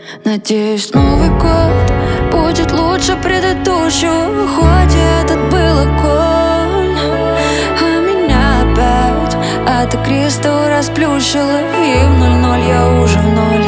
Надеюсь, Новый год будет лучше предыдущего, хоть этот был огонь. А меня опять от кристалла расплющило, и в 00 я уже в ноль.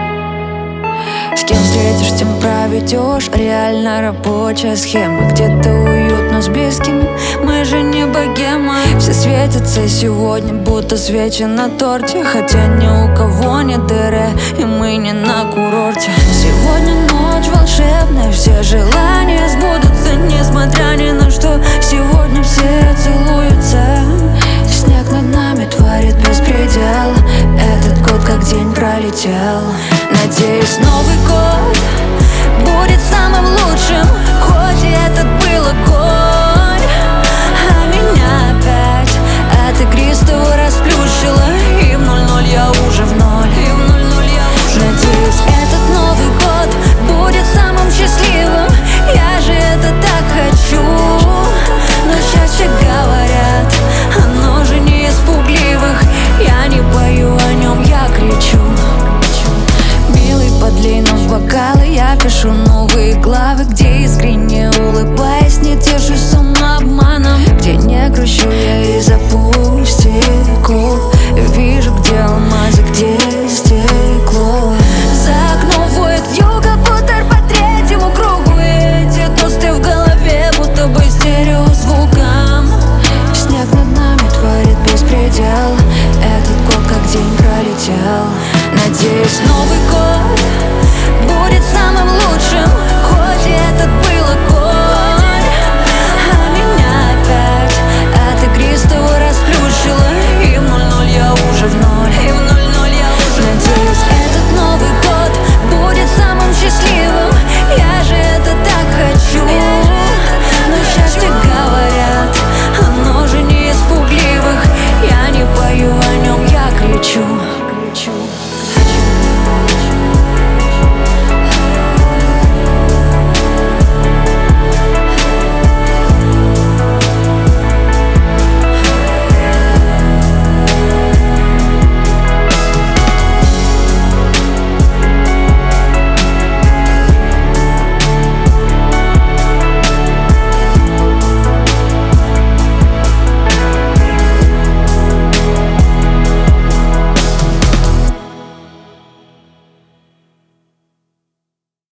С кем встретишь, тем проведешь. Реально рабочая схема. Где-то уютно с близкими, мы же не богема. Все светятся сегодня, будто свечи на торте, хотя ни у кого нет дыры, и мы не на курорте. Сегодня ночь волшебная, все желания сбудутся, несмотря ни на что. Сегодня все целуются, снег над нами творит беспредел. Этот год как день пролетел. Надеюсь, Новый год будет самым лучшим, хоть и этот был огонь. А меня опять от игристого расплющило, и в 00 я уже в ноль. Надеюсь, этот Новый год будет самым счастливым, я же это так хочу. Но счастье, говорят, оно же не из пугливых. Я не пою о нем, я кричу. Милый, подлинов бокалы, я пишу новые главы, где искренне улыбаясь, не тешусь самообманом, где не грущу я из-за пустяков.